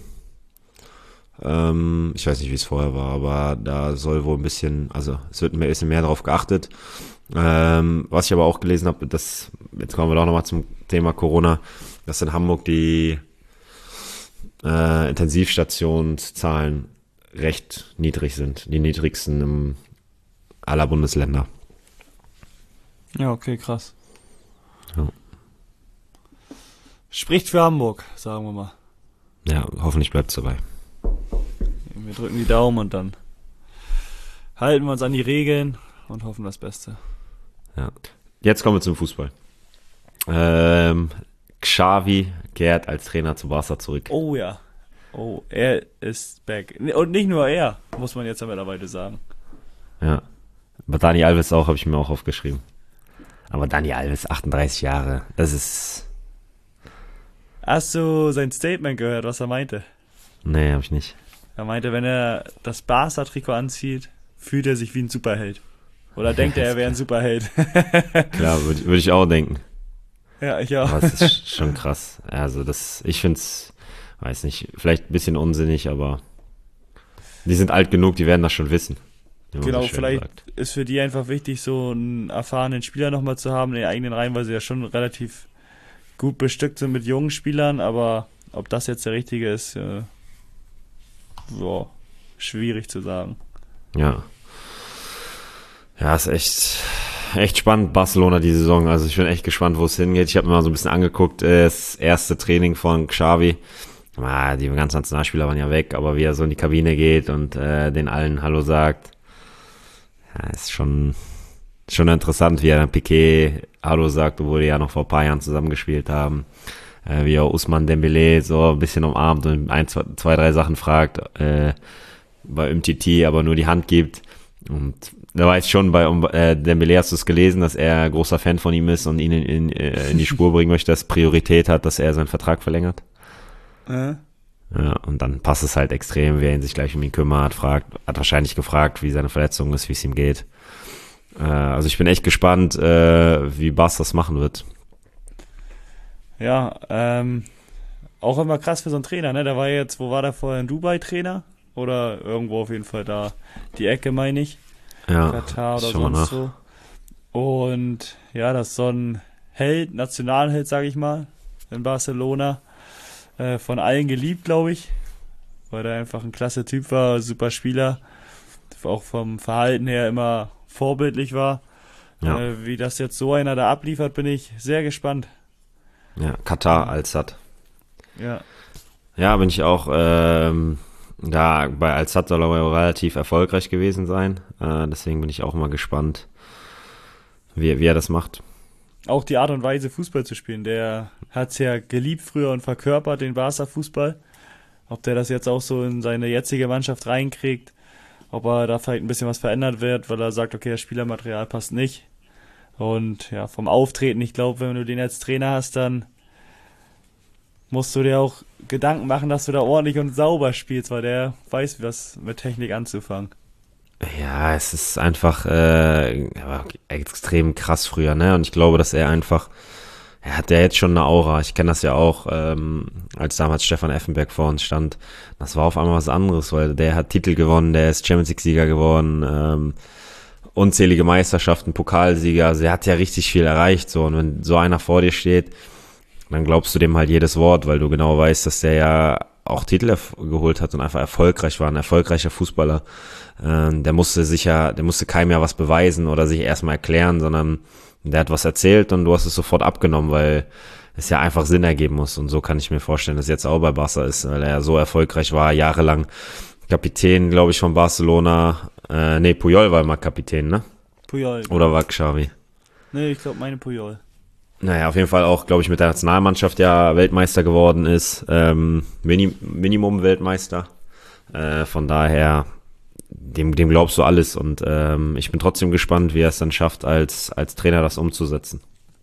Ähm, ich weiß nicht, wie es vorher war, aber da soll wohl ein bisschen, also es wird ein bisschen mehr drauf geachtet. Ähm, was ich aber auch gelesen habe, dass, jetzt kommen wir doch nochmal zum Thema Corona, dass in Hamburg die äh, Intensivstationszahlen recht niedrig sind. Die niedrigsten im, aller Bundesländer. Ja, okay, krass. Ja. Spricht für Hamburg, sagen wir mal. Ja, hoffentlich bleibt es dabei. Wir drücken die Daumen und dann halten wir uns an die Regeln und hoffen das Beste. Ja. Jetzt kommen wir zum Fußball. Ähm, Xavi kehrt als Trainer zu Barca zurück. Oh ja. Oh, er ist back. Und nicht nur er, muss man jetzt mittlerweile sagen. Ja. Aber Dani Alves auch, habe ich mir auch aufgeschrieben. Aber Dani Alves, achtunddreißig Jahre, das ist... Hast du sein Statement gehört, was er meinte? Nee, habe ich nicht. Er meinte, wenn er das Barca-Trikot anzieht, fühlt er sich wie ein Superheld. Oder denkt er, er wäre ein Superheld. Klar, würde würd ich auch denken. Ja, ich auch. Aber es ist schon krass. Also das, ich finde es, weiß nicht, vielleicht ein bisschen unsinnig, aber die sind alt genug, die werden das schon wissen. wie man Genau, so schön vielleicht sagt. ist für die einfach wichtig, so einen erfahrenen Spieler nochmal zu haben in den eigenen Reihen, weil sie ja schon relativ gut bestückt sind mit jungen Spielern, aber ob das jetzt der richtige ist, äh, boah, schwierig zu sagen. Ja. Ja, ist echt, echt spannend, Barcelona die Saison. Also ich bin echt gespannt, wo es hingeht. Ich habe mir mal so ein bisschen angeguckt, äh, das erste Training von Xavi. Ah, die ganzen Nationalspieler waren ja weg, aber wie er so in die Kabine geht und äh, den allen Hallo sagt, ja, ist schon, schon interessant, wie er dann Piqué Hallo sagt, obwohl die ja noch vor ein paar Jahren zusammengespielt haben. Äh, wie er Ousmane Dembélé so ein bisschen umarmt und ein, zwei, zwei drei Sachen fragt, äh, bei M T T aber nur die Hand gibt. Und da weiß ich schon, bei äh, Dembélé hast du es gelesen, dass er großer Fan von ihm ist und ihn in, in, in die Spur bringen möchte, dass Priorität hat, dass er seinen Vertrag verlängert. Äh? Ja, und dann passt es halt extrem, wie er ihn sich gleich um ihn kümmert, fragt, hat wahrscheinlich gefragt, wie seine Verletzung ist, wie es ihm geht. Äh, also ich bin echt gespannt, äh, wie Bas das machen wird. Ja, ähm, auch immer krass für so einen Trainer, ne? Der war jetzt, wo war der vorher, ein Dubai-Trainer? Oder irgendwo auf jeden Fall da, die Ecke meine ich. Ja, Katar oder schau mal sonst nach. so. Und ja, das ist so ein Held, Nationalheld, sag ich mal, in Barcelona. Äh, von allen geliebt, glaube ich, weil er einfach ein klasse Typ war, super Spieler, auch vom Verhalten her immer vorbildlich war. Ja. Äh, wie das jetzt so einer da abliefert, bin ich sehr gespannt. Ja, Katar Al-Sadd. Ja, Ja, bin ich auch, ähm, da bei Al-Sadd soll er aber relativ erfolgreich gewesen sein. Äh, deswegen bin ich auch mal gespannt, wie, wie er das macht. auch die Art und Weise, Fußball zu spielen. Der hat es ja geliebt früher und verkörpert, den Barca-Fußball. Ob der das jetzt auch so in seine jetzige Mannschaft reinkriegt, ob er da vielleicht ein bisschen was verändert wird, weil er sagt, okay, das Spielermaterial passt nicht. Und ja, vom Auftreten, ich glaube, wenn du den als Trainer hast, dann musst du dir auch Gedanken machen, dass du da ordentlich und sauber spielst, weil der weiß, was mit Technik anzufangen. Ja, es ist einfach äh, er war extrem krass früher, ne? Und ich glaube, dass er einfach, er hat ja jetzt schon eine Aura. Ich kenne das ja auch, ähm, als damals Stefan Effenberg vor uns stand. Das war auf einmal was anderes, weil der hat Titel gewonnen, der ist Champions League-Sieger geworden, ähm, unzählige Meisterschaften, Pokalsieger. Also er hat ja richtig viel erreicht, so. Und wenn so einer vor dir steht, dann glaubst du dem halt jedes Wort, weil du genau weißt, dass der ja auch Titel erf- geholt hat und einfach erfolgreich war, ein erfolgreicher Fußballer. Ähm, der musste sich ja, der musste keinem ja was beweisen oder sich erstmal erklären, sondern der hat was erzählt und du hast es sofort abgenommen, weil es ja einfach Sinn ergeben muss. Und so kann ich mir vorstellen, dass jetzt auch bei Barca ist, weil er ja so erfolgreich war, jahrelang Kapitän, glaube ich, von Barcelona. Äh, nee, Puyol war immer Kapitän, ne? Puyol. Oder war Xavi? Nee, ich glaube meine Puyol. Naja, auf jeden Fall auch, glaube ich, mit der Nationalmannschaft ja Weltmeister geworden ist. Ähm, Minim- Minimum-Weltmeister. Äh, von daher, dem, dem glaubst du alles. Und ähm, ich bin trotzdem gespannt, wie er es dann schafft, als, als Trainer das umzusetzen.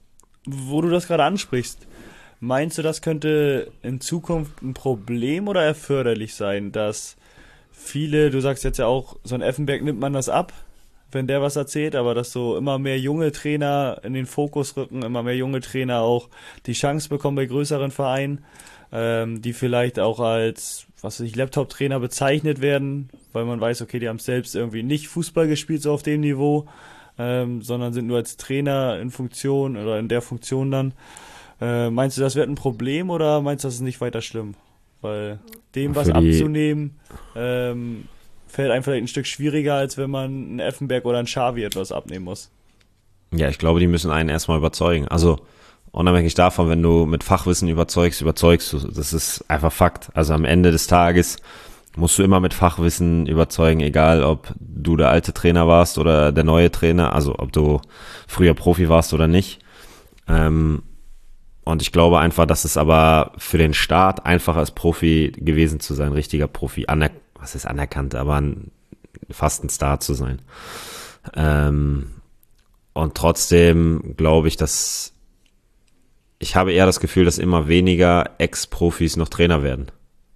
Wo du das gerade ansprichst, meinst du, das könnte in Zukunft ein Problem oder erforderlich sein, dass viele, du sagst jetzt ja auch, so ein Effenberg nimmt man das ab, wenn der was erzählt, aber dass so immer mehr junge Trainer in den Fokus rücken, immer mehr junge Trainer auch die Chance bekommen bei größeren Vereinen, ähm, die vielleicht auch als, was weiß ich, Laptop-Trainer bezeichnet werden, weil man weiß, okay, die haben selbst irgendwie nicht Fußball gespielt, so auf dem Niveau, ähm, sondern sind nur als Trainer in Funktion oder in der Funktion dann. Äh, meinst du, das wird ein Problem oder meinst du, das ist nicht weiter schlimm? Weil dem was Für die- abzunehmen, ähm, fällt einem vielleicht ein Stück schwieriger, als wenn man einen Effenberg oder einen Xavi etwas abnehmen muss. Ja, ich glaube, die müssen einen erstmal überzeugen. Also unabhängig davon, wenn du mit Fachwissen überzeugst, überzeugst du. Das ist einfach Fakt. Also am Ende des Tages musst du immer mit Fachwissen überzeugen, egal ob du der alte Trainer warst oder der neue Trainer, also ob du früher Profi warst oder nicht. Ähm, und ich glaube einfach, dass es aber für den Start einfacher ist, Profi gewesen zu sein, richtiger Profi, aner was ist anerkannt, aber ein, fast ein Star zu sein. Ähm, und trotzdem glaube ich, dass ich habe eher das Gefühl, dass immer weniger Ex-Profis noch Trainer werden.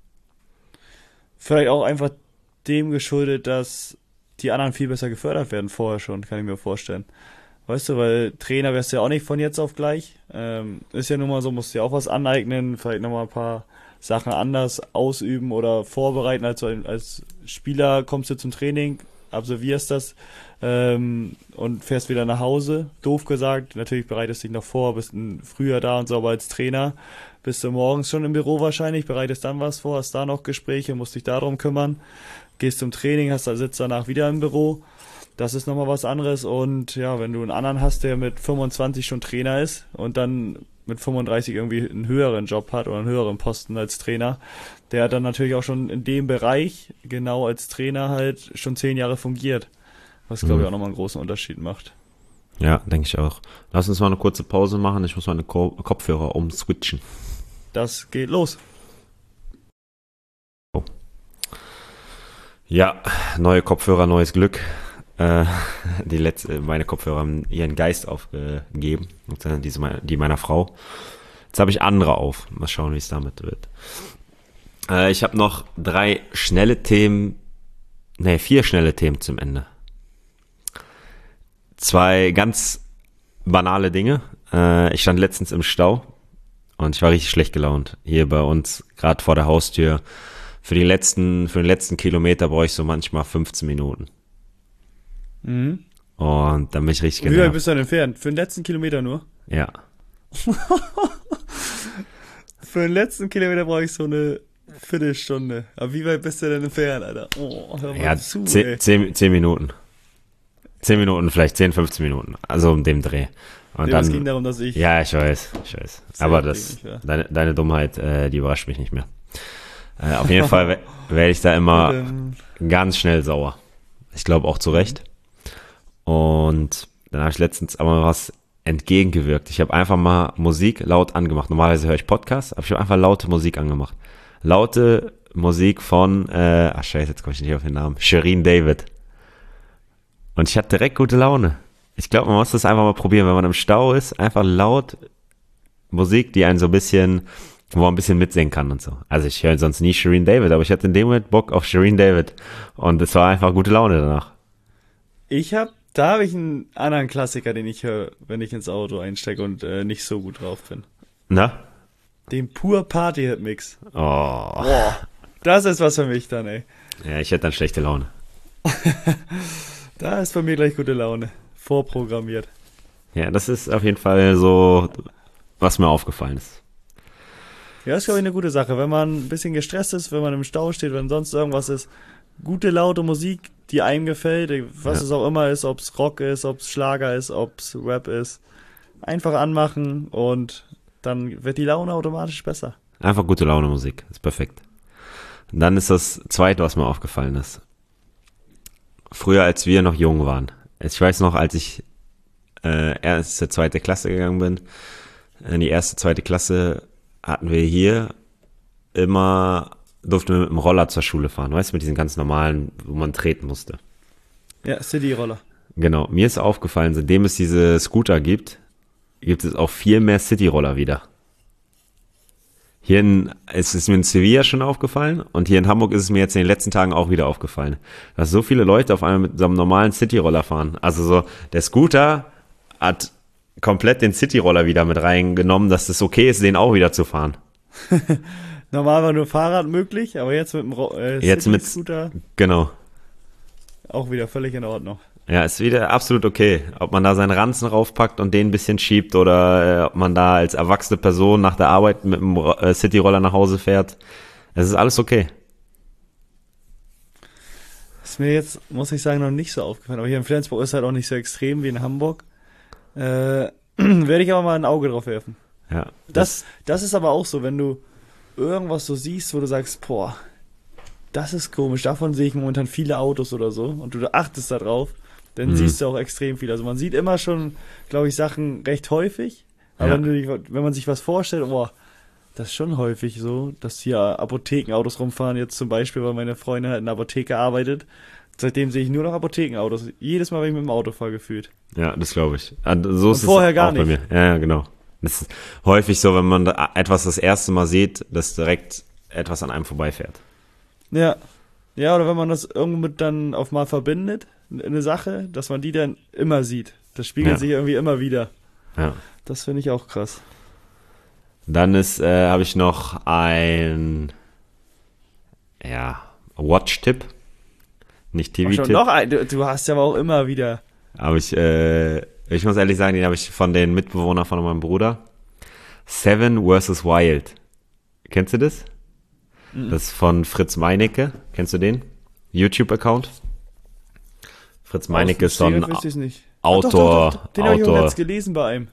Vielleicht auch einfach dem geschuldet, dass die anderen viel besser gefördert werden vorher schon, kann ich mir vorstellen. Weißt du, weil Trainer wärst du ja auch nicht von jetzt auf gleich. Ähm, ist ja nun mal so, musst du ja auch was aneignen, vielleicht nochmal ein paar Sachen anders ausüben oder vorbereiten. Als, als Spieler kommst du zum Training, absolvierst das ähm, und fährst wieder nach Hause. Doof gesagt, natürlich bereitest dich noch vor, bist ein früher da und so, aber als Trainer bist du morgens schon im Büro wahrscheinlich, bereitest dann was vor, hast da noch Gespräche, musst dich darum kümmern, gehst zum Training, hast, sitzt danach wieder im Büro. Das ist nochmal was anderes und ja, wenn du einen anderen hast, der mit fünfundzwanzig schon Trainer ist und dann mit fünfunddreißig irgendwie einen höheren Job hat oder einen höheren Posten als Trainer, der hat dann natürlich auch schon in dem Bereich genau als Trainer halt schon zehn Jahre fungiert, was glaube ich auch nochmal einen großen Unterschied macht. Ja, denke ich auch. Lass uns mal eine kurze Pause machen, ich muss meine Ko- Kopfhörer umswitchen. Das geht los. Oh. Ja, neue Kopfhörer, neues Glück. Äh, die letzte, meine Kopfhörer haben ihren Geist aufgegeben, diese, die meiner Frau. Jetzt habe ich andere auf. Mal schauen, wie es damit wird. Äh, ich habe noch drei schnelle Themen, nee, vier schnelle Themen zum Ende. Zwei ganz banale Dinge. Äh, ich stand letztens im Stau und ich war richtig schlecht gelaunt. Hier bei uns, gerade vor der Haustür. Für die letzten, für den letzten Kilometer brauche ich so manchmal fünfzehn Minuten. Mhm. Und dann bin ich richtig Wie weit genervt. bist du denn entfernt? Für den letzten Kilometer nur? Ja. Für den letzten Kilometer brauche ich so eine Viertelstunde. Aber wie weit bist du denn entfernt, Alter? Oh, hör mal Ja, zu, zehn, ey. zehn, zehn Minuten. Zehn Minuten, vielleicht zehn, fünfzehn Minuten. Also um dem Dreh. Und Nee, dann, es ging darum, dass ich... ja, ich weiß, ich weiß. Sehr Aber das, dämlich war. deine, deine Dummheit, äh, die überrascht mich nicht mehr. Äh, auf jeden Fall we- werde ich da immer Ähm, ganz schnell sauer. Ich glaube auch zu Recht. Und dann habe ich letztens aber was entgegengewirkt. Ich habe einfach mal Musik laut angemacht. Normalerweise höre ich Podcasts, aber ich habe einfach laute Musik angemacht. Laute Musik von, äh, ach scheiße, jetzt komme ich nicht auf den Namen, Shirin David. Und ich hatte direkt gute Laune. Ich glaube, man muss das einfach mal probieren, wenn man im Stau ist, einfach laut Musik, die einen so ein bisschen wo man ein bisschen mitsingen kann und so. Also ich höre sonst nie Shireen David, aber ich hatte in dem Moment Bock auf Shireen David und es war einfach gute Laune danach. Ich hab, da habe ich einen anderen Klassiker, den ich höre, wenn ich ins Auto einstecke und äh, nicht so gut drauf bin. Na? Den Pur Party-Hit-Mix. Oh. Boah, das ist was für mich dann, ey. Ja, ich hätte dann schlechte Laune. Da ist bei mir gleich gute Laune. Vorprogrammiert. Ja, das ist auf jeden Fall so, was mir aufgefallen ist. Ja, ist, glaube ich, eine gute Sache. Wenn man ein bisschen gestresst ist, wenn man im Stau steht, wenn sonst irgendwas ist, gute, laute Musik, die einem gefällt, was Ja. es auch immer ist, ob es Rock ist, ob es Schlager ist, ob es Rap ist, einfach anmachen und dann wird die Laune automatisch besser. Einfach gute Laune Musik, ist perfekt. Und dann ist das Zweite, was mir aufgefallen ist. Früher, als wir noch jung waren. Ich weiß noch, als ich äh, erste, zweite Klasse gegangen bin, in die erste, zweite Klasse hatten wir hier immer, durften wir mit dem Roller zur Schule fahren, weißt du, mit diesen ganz normalen, wo man treten musste. Ja, City-Roller. Genau, mir ist aufgefallen, seitdem es diese Scooter gibt, gibt es auch viel mehr City-Roller wieder. Hier in, es ist mir in Sevilla schon aufgefallen und hier in Hamburg ist es mir jetzt in den letzten Tagen auch wieder aufgefallen, dass so viele Leute auf einmal mit so einem normalen City-Roller fahren. Also so, der Scooter hat komplett den City-Roller wieder mit reingenommen, dass es okay ist, den auch wieder zu fahren. Normal war nur Fahrrad möglich, aber jetzt mit dem Ro- äh, Jetzt mit- City-Scooter Genau. auch wieder völlig in Ordnung. Ja, ist wieder absolut okay. Ob man da seinen Ranzen raufpackt und den ein bisschen schiebt oder äh, ob man da als erwachsene Person nach der Arbeit mit dem Ro- äh, Cityroller nach Hause fährt. Es ist alles okay. Ist mir jetzt, muss ich sagen, noch nicht so aufgefallen. Aber hier in Flensburg ist halt auch nicht so extrem wie in Hamburg. Äh, werde ich aber mal ein Auge drauf werfen. Ja, Das, das ist aber auch so, wenn du irgendwas so siehst, wo du sagst, boah, das ist komisch, davon sehe ich momentan viele Autos oder so und du achtest da drauf, dann Mhm. siehst du auch extrem viel. Also man sieht immer schon, glaube ich, Sachen recht häufig, aber Ja. wenn, du, dich- wenn man sich was vorstellt, boah, das ist schon häufig so, dass hier Apothekenautos rumfahren, jetzt zum Beispiel, weil meine Freundin halt in der Apotheke arbeitet. Seitdem sehe ich nur noch Apothekenautos. Jedes Mal, wenn ich mit dem Auto fahre, gefühlt. Ja, das glaube ich. Und so ist vorher es gar auch bei nicht. mir. Ja, ja, genau. Das ist häufig so, wenn man da etwas das erste Mal sieht, dass direkt etwas an einem vorbeifährt. Ja. Ja, oder wenn man das irgendwo mit dann auf mal verbindet, eine Sache, dass man die dann immer sieht. Das spiegelt Ja. sich irgendwie immer wieder. Ja. Das finde ich auch krass. Dann ist, äh, habe ich noch ein, ja, Watch-Tipp. Nicht Ach, schon T V-Tipp. noch ein, du, du hast ja aber auch immer wieder. Aber ich, äh, ich muss ehrlich sagen, den habe ich von den Mitbewohnern von meinem Bruder. Seven versus. Wild. Kennst du das? Mhm. Das ist von Fritz Meinecke. Kennst du den? YouTube-Account? Fritz Meinecke ist so ein Aus dem Stegreif wüsste ich's nicht. Autor- Ach, doch, doch, doch, doch. Den habe ich auch Autor- letztens gelesen bei einem.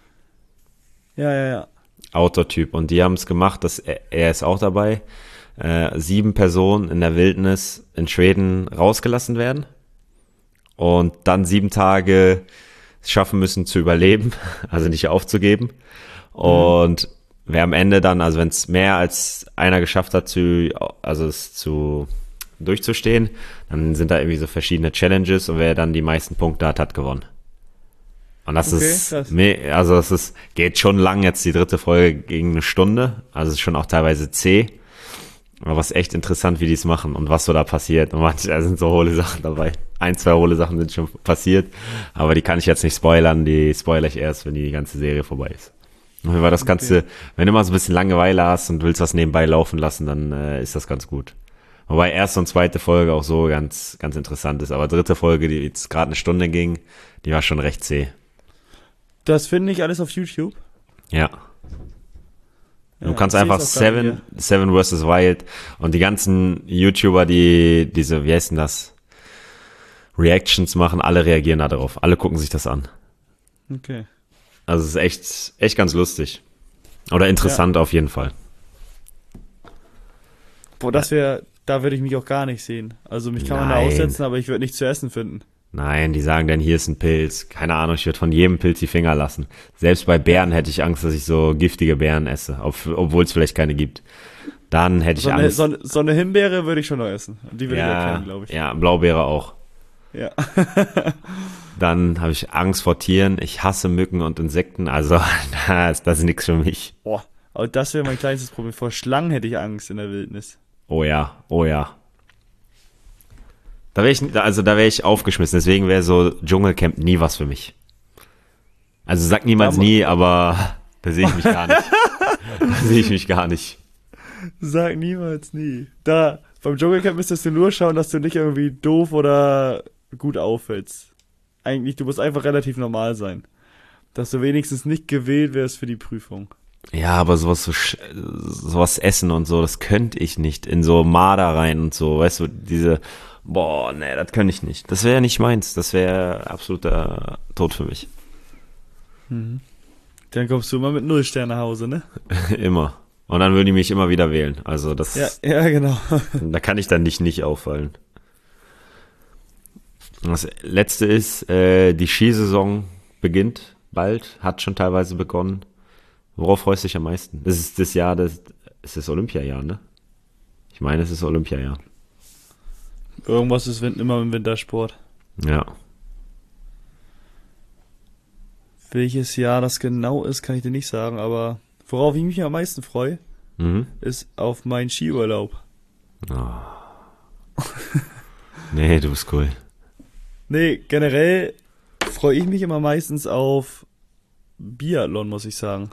Ja, ja, ja. Outdoor-Typ. Und die haben es gemacht, dass er, er ist auch dabei, äh, sieben Personen in der Wildnis in Schweden rausgelassen werden und dann sieben Tage es schaffen müssen zu überleben, also nicht aufzugeben. Und wer am Ende dann, also wenn es mehr als einer geschafft hat, zu, also es zu durchzustehen, dann sind da irgendwie so verschiedene Challenges und wer dann die meisten Punkte hat, hat gewonnen. Und das Okay, ist, krass. me- also es ist, geht schon lang jetzt die dritte Folge gegen eine Stunde, also es ist schon auch teilweise zäh. Aber was echt interessant, wie die es machen und was so da passiert. Und manchmal sind so hohle Sachen dabei. Ein, zwei hohle Sachen sind schon passiert, aber die kann ich jetzt nicht spoilern, die spoilere ich erst, wenn die ganze Serie vorbei ist. Und wenn wir das Ganze, wenn du mal so ein bisschen Langeweile hast und willst was nebenbei laufen lassen, dann äh, ist das ganz gut. Wobei erste und zweite Folge auch so ganz, ganz interessant ist. Aber dritte Folge, die jetzt gerade eine Stunde ging, die war schon recht zäh. Das finde ich alles auf YouTube. Ja. Du Ja, kannst ich einfach seh's auch gerade Seven, Seven versus. Wild und die ganzen YouTuber, die diese, wie heißt denn das? Reactions machen, alle reagieren da drauf. Alle gucken sich das an. Okay. Also es ist echt, echt ganz lustig. Oder interessant auf jeden Fall. Boah, das wäre, da würde ich mich auch gar nicht sehen. Also mich kann man da Nein. aussetzen, aber ich würde nichts zu essen finden. Nein, die sagen dann, hier ist ein Pilz. Keine Ahnung, ich würde von jedem Pilz die Finger lassen. Selbst bei Bären hätte ich Angst, dass ich so giftige Bären esse, ob, obwohl es vielleicht keine gibt. Dann hätte ich So eine, Angst. so, eine- so eine Himbeere würde ich schon noch essen. Und die würde ich ja, erkennen, glaube ich. ja, Blaubeere auch. Ja. Dann habe ich Angst vor Tieren. Ich hasse Mücken und Insekten. Also das, das ist nichts für mich. Boah, Aber das wäre mein kleinstes Problem. Vor Schlangen hätte ich Angst in der Wildnis. Oh ja, oh ja. Da wäre ich, also da wäre ich aufgeschmissen. Deswegen wäre so Dschungelcamp nie was für mich. Also sag niemals Ja, nie, aber da sehe ich mich gar nicht. Da sehe ich mich gar nicht. Sag niemals nie. Da, beim Dschungelcamp müsstest du nur schauen, dass du nicht irgendwie doof oder gut auffällst. Eigentlich, du musst einfach relativ normal sein. Dass du wenigstens nicht gewählt wirst für die Prüfung. Ja, aber sowas so sch- sowas essen und so, das könnte ich nicht. In so Marder rein und so, weißt du, diese, boah, nee, das könnte ich nicht. Das wäre nicht meins. Das wäre absoluter Tod für mich. Mhm. Dann kommst du immer mit null Stern nach Hause, ne? Immer. Und dann würden die mich immer wieder wählen. Also das, Ja, ja, genau. da kann ich dann nicht nicht auffallen. Das letzte ist, äh, die Skisaison beginnt bald, hat schon teilweise begonnen. Worauf freust du dich am meisten? Das ist das Jahr, das ist das Olympiajahr, ne? Ich meine, es ist Olympiajahr. Irgendwas ist Wind- immer im Wintersport. Ja. Welches Jahr das genau ist, kann ich dir nicht sagen, aber worauf ich mich am meisten freue, Mhm. ist auf meinen Skiurlaub. Nee, du bist cool. Nee, generell freue ich mich immer meistens auf Biathlon, muss ich sagen.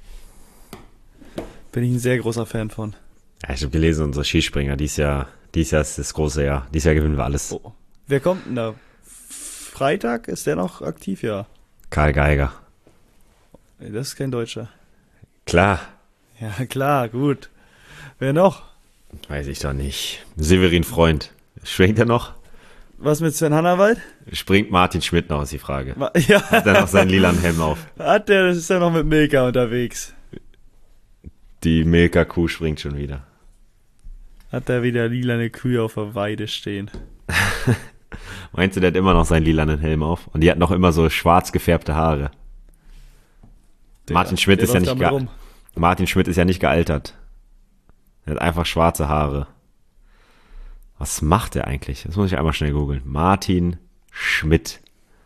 Bin ich ein sehr großer Fan von. Ja, ich habe gelesen, unsere Skispringer, dies Jahr, dies Jahr ist das große Jahr. Dies Jahr gewinnen wir alles. Oh. Wer kommt denn da? Freitag ist der noch aktiv, ja. Karl Geiger. Nee, das ist kein Deutscher. Klar. Ja, klar, gut. Wer noch? Weiß ich doch nicht. Severin Freund. Schwingt er noch? Was mit Sven Hannawald? Springt Martin Schmidt noch, ist die Frage. Ma- Ja, Hat er noch seinen lilanen Helm auf? hat der, das ist ja noch mit Milka unterwegs. Die Milka-Kuh springt schon wieder. Hat er wieder lilane Kühe auf der Weide stehen. Meinst du, der hat immer noch seinen lilanen Helm auf? Und die hat noch immer so schwarz gefärbte Haare. Der, Martin Schmidt der ist ja läuft nicht damit ge- rum. Martin Schmidt ist ja nicht gealtert. Er hat einfach schwarze Haare. Was macht er eigentlich? Das muss ich einmal schnell googeln. Martin Schmidt.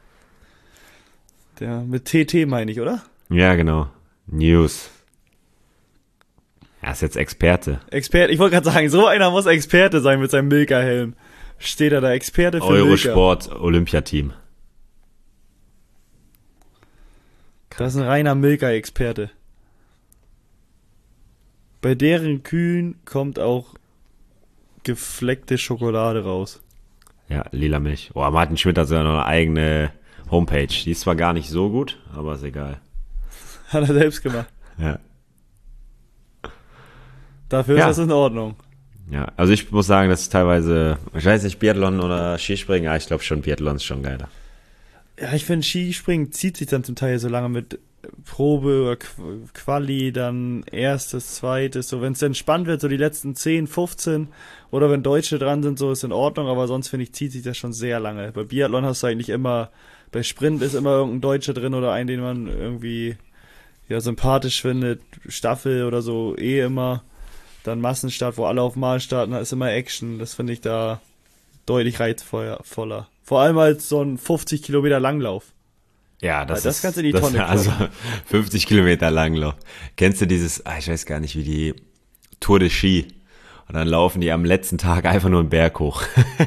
Der mit T T meine ich, oder? Ja, genau. News. Er ist jetzt Experte. Experte, ich wollte gerade sagen, so einer muss Experte sein mit seinem Milka-Helm. Steht er da, Experte für Milka. Eurosport Olympiateam. Das ist ein reiner Milka-Experte. Bei deren Kühen kommt auch gefleckte Schokolade raus. Ja, lila Milch. Oh, Martin Schmidt hat sogar noch eine eigene Homepage. Die ist zwar gar nicht so gut, aber ist egal. Hat er selbst gemacht. Ja. Dafür Ja. ist das in Ordnung. Ja, also ich muss sagen, das ist teilweise, ich weiß nicht, Biathlon oder Skispringen, ja, ich glaube schon, Biathlon ist schon geiler. Ja, ich finde, Skispringen zieht sich dann zum Teil so lange mit Probe oder Qu- Quali, dann erstes, zweites, so wenn es dann spannend wird, so die letzten zehn, fünfzehn oder wenn Deutsche dran sind, so ist in Ordnung, aber sonst finde ich, zieht sich das schon sehr lange. Bei Biathlon hast du eigentlich immer, bei Sprint ist immer irgendein Deutscher drin oder einen, den man irgendwie ja sympathisch findet, Staffel oder so, eh immer. Dann Massenstart, wo alle auf Mal starten, da ist immer Action, das finde ich da deutlich reizvoller. Vor allem als so ein fünfzig Kilometer Langlauf. Ja, das, Ja, das ist, kannst du in die das, Tonne also fünfzig Kilometer Langlauf. Kennst du dieses, ah, ich weiß gar nicht, wie die Tour de Ski. Und dann laufen die am letzten Tag einfach nur einen Berg hoch.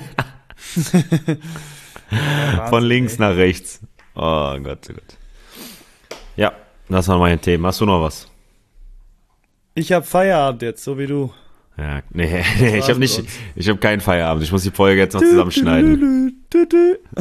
Ja, Von links ey. nach rechts. Oh Gott, oh Gott. Ja, das waren meine Themen. Hast du noch was? Ich hab Feierabend jetzt, so wie du. Ja, nee, nee ich war's habe mit nicht, uns. ich habe keinen Feierabend. Ich muss die Folge jetzt noch zusammenschneiden. Du, du, du, du.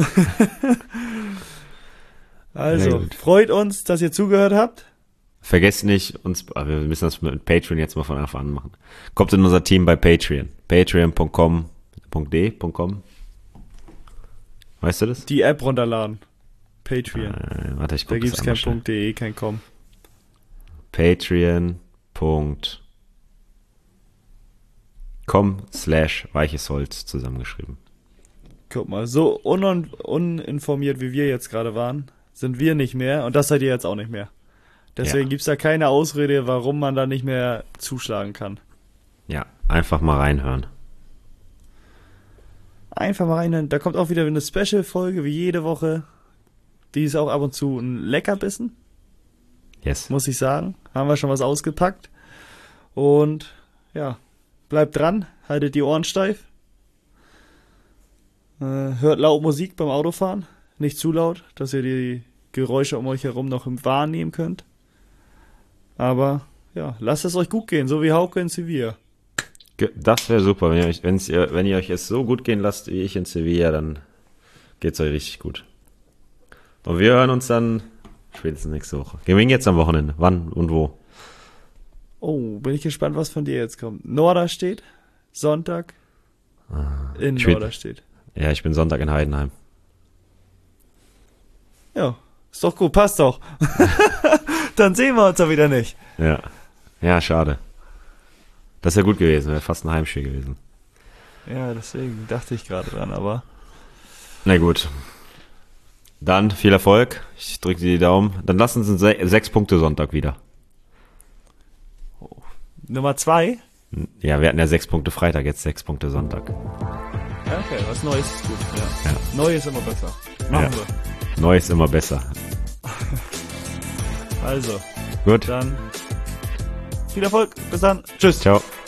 Sehr Also, gut. freut uns, dass ihr zugehört habt. Vergesst nicht, uns, ah, wir müssen das mit Patreon jetzt mal von Anfang an machen. Kommt in unser Team bei Patreon. Patreon punkt com, .de, .com. Weißt du das? Die App runterladen. Patreon. Äh, warte, ich Da guck gibt's das kein einmal schnell. .de, kein .com. Patreon punkt com slash weiches Holz zusammengeschrieben. Guck mal, so un uninformiert wie wir jetzt gerade waren, sind wir nicht mehr und das seid ihr jetzt auch nicht mehr. Deswegen Ja. gibt's da keine Ausrede, warum man da nicht mehr zuschlagen kann. Ja, einfach mal reinhören. Einfach mal rein, da kommt auch wieder eine Special-Folge wie jede Woche. Die ist auch ab und zu ein Leckerbissen. Yes. muss ich sagen. Haben wir schon was ausgepackt. Und ja, bleibt dran, haltet die Ohren steif. Äh, hört laut Musik beim Autofahren. Nicht zu laut, dass ihr die Geräusche um euch herum noch wahrnehmen könnt. Aber ja, lasst es euch gut gehen, so wie Hauke in Sevilla. Das wäre super, wenn ihr, euch, wenn's ihr, wenn ihr euch es so gut gehen lasst wie ich in Sevilla, dann geht's euch richtig gut. Und wir hören uns dann spätestens nächste Woche. Gehen wir jetzt am Wochenende? Wann und wo? Oh, bin ich gespannt, was von dir jetzt kommt. Norderstedt, Sonntag Ah, in ich bin- Norderstedt. Ja, ich bin Sonntag in Heidenheim. Ja, ist doch gut, passt doch. Dann sehen wir uns ja wieder nicht. Ja. Ja, schade. Das wäre gut gewesen, wäre fast ein Heimspiel gewesen. Ja, deswegen dachte ich gerade dran, aber Na gut. Dann viel Erfolg. Ich drücke dir die Daumen. Dann lass uns einen Se sechs Punkte Sonntag wieder. Nummer zwei. Ja, wir hatten ja sechs Punkte Freitag, jetzt sechs Punkte Sonntag. Ja, okay, was Neues ist gut. Ja. Ja. Neu ist immer besser. Machen wir. Neu ist immer besser. Also, Gut. dann viel Erfolg. Bis dann. Tschüss. Ciao.